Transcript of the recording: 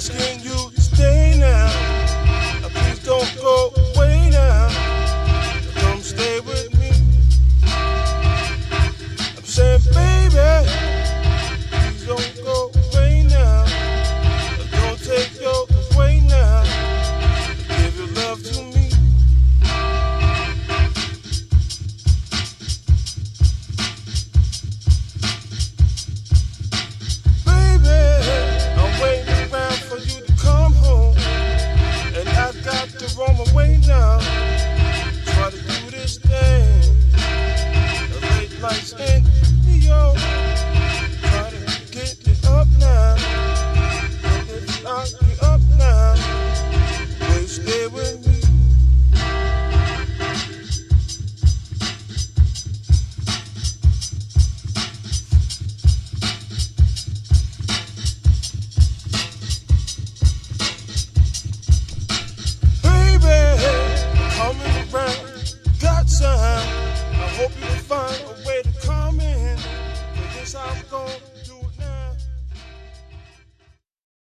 asking you to stay now. Please don't go away now. Come stay with me. I'm saying, baby, please don't go away now. Don't take your way now. Give your love to me. On my way now, try to do this thing. The late nights in New York, try to get it up now. If not, get up now. Will you stay with me? Coming around, got time. I hope you